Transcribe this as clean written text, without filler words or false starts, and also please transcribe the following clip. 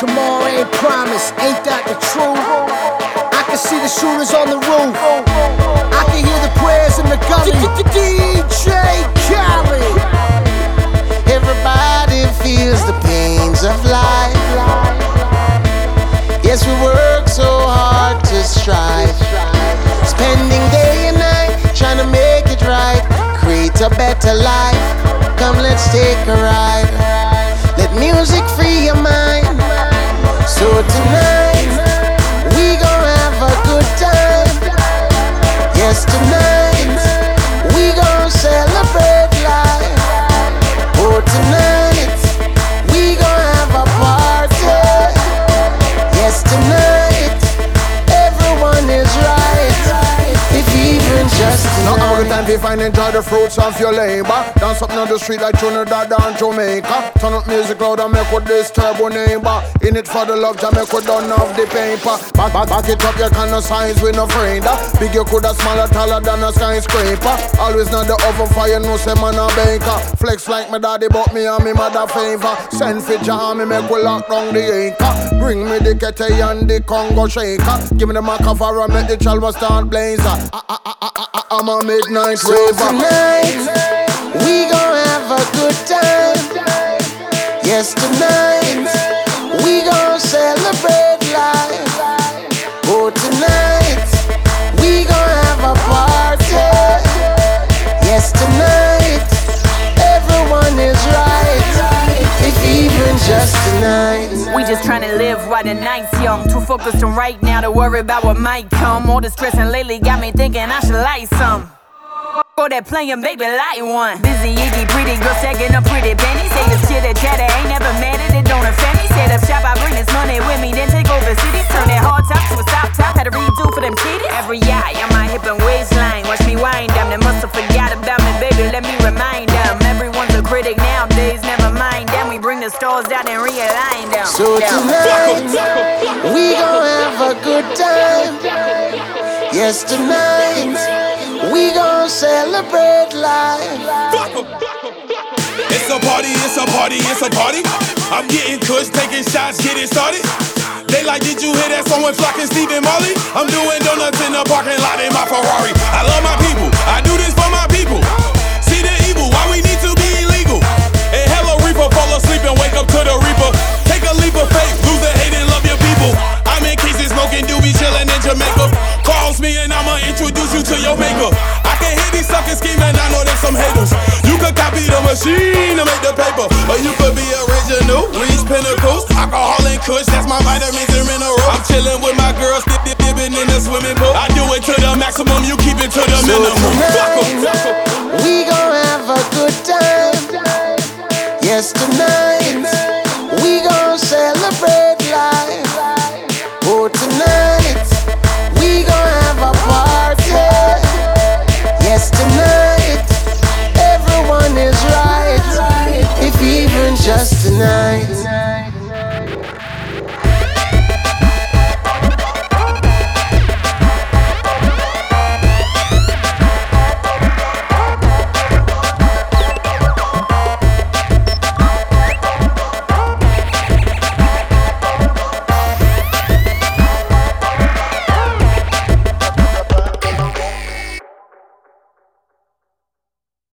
tomorrow ain't promised, ain't that the truth? I can see the shooters on the roof, I can hear the prayers in the gully. DJ Khaled. Everybody feels the pains of life. Yes, we work so hard to strive, spending day and night trying to make it right, create a better life. Come, let's take a ride. Let music free your mind. So tonight we gon' have a good time. Yes, tonight we gon' celebrate life. Oh, tonight we gon' have a party. Yes, tonight everyone is right, if even just tonight. Now all the time we find enjoy the fruits of your labor. Dance up on the street like Trinidad and Jamaica. Turn up music loud and make with this turbo neighbor. In it for the love, Jamaica done off the paper. Back it up, you cannot signs with no friend. Big you coulda smaller, taller than a skyscraper. Always not the oven fire, no say man a baker. Flex like my daddy, but me and me mother favor. Send for jam, me make we lock down the acre. Bring me the kete and the Congo shaker. Give me the macavara, make the chalwa start blazer. I'm a midnight so raver. Tonight we gon' have a good time. Yes, tonight we gon' celebrate life. Oh, tonight we gon' have a party. Yes, tonight everyone is right, if even just tonight. We just tryna live while the night's young. Too focused on right now to worry about what might come. All the stressing lately got me thinking I should light some. Go that playing, baby, light one. Busy, iggy, pretty girl stacking up pretty pennies. Say this chitter chatter, ain't never mad at it, don't offend me. Set up shop, I bring this money with me, then take over cities. Turn that hard top to a stop top, had to redo for them titties. Every eye on my hip and waistline, watch me wind them. They must have forgot about me, baby, let me remind them. Everyone's a critic nowadays, never mind them. We bring the stars out and realign them. So tonight, we gon' have a good time. Yes, tonight we gon' celebrate life. It's a party, it's a party, it's a party. I'm getting kush, taking shots, getting started. They like, did you hear that song with Flock and Steve and Marley? I'm doing donuts in the parking lot in my Ferrari. I love my people, I do this for my people. See the evil, why we need to be illegal? And hello Reaper, fall asleep and wake up to the Reaper. Take a leap of faith, lose the hate and love your people. I'm in cases smoking doobie, chillin' in Jamaica. Calls me and I'ma introduce you to your maker. I can hear these suckers scheming, I know there's some haters. You could copy the machine to make the paper, or you could be original, reach pinnacles. Alcohol and kush, that's my vitamins and minerals. I'm chillin' with my girls, dipping in the swimming pool. I